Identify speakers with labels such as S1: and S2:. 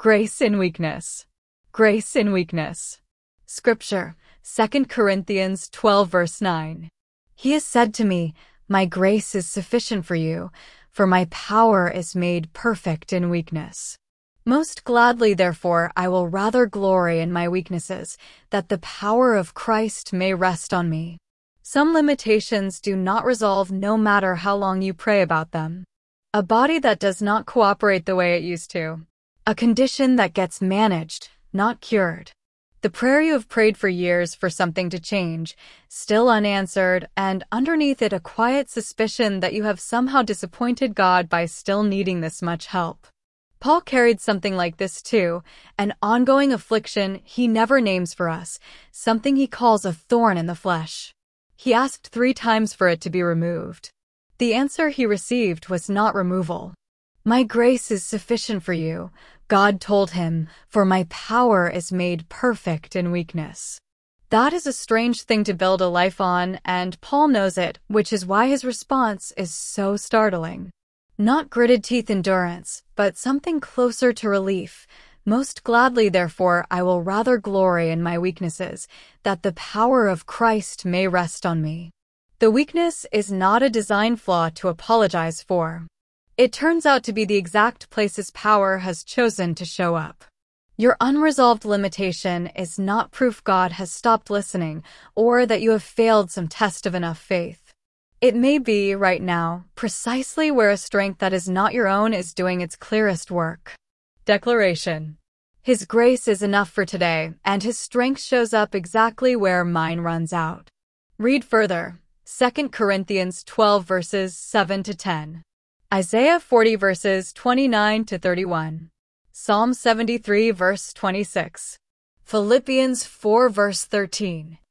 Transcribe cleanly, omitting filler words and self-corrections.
S1: Grace in weakness. Grace in weakness. Scripture, 2 Corinthians 12 verse 9. He has said to me, "My grace is sufficient for you, for my power is made perfect in weakness." Most gladly, therefore, I will rather glory in my weaknesses, that the power of Christ may rest on me. Some limitations do not resolve no matter how long you pray about them. A body that does not cooperate the way it used to. A condition that gets managed, not cured. The prayer you have prayed for years for something to change, still unanswered, and underneath it a quiet suspicion that you have somehow disappointed God by still needing this much help. Paul carried something like this too, an ongoing affliction he never names for us, something he calls a thorn in the flesh. He asked 3 times for it to be removed. The answer he received was not removal. "My grace is sufficient for you," God told him, "for my power is made perfect in weakness." That is a strange thing to build a life on, and Paul knows it, which is why his response is so startling. Not gritted teeth endurance, but something closer to relief. "Most gladly, therefore, I will rather glory in my weaknesses, that the power of Christ may rest on me." The weakness is not a design flaw to apologize for. It turns out to be the exact place His power has chosen to show up. Your unresolved limitation is not proof God has stopped listening or that you have failed some test of enough faith. It may be, right now, precisely where a strength that is not your own is doing its clearest work. Declaration. His grace is enough for today, and His strength shows up exactly where mine runs out. Read further. 2 Corinthians 12 verses 7 to 10. Isaiah 40 verses 29 to 31. Psalm 73 verse 26. Philippians 4 verse 13.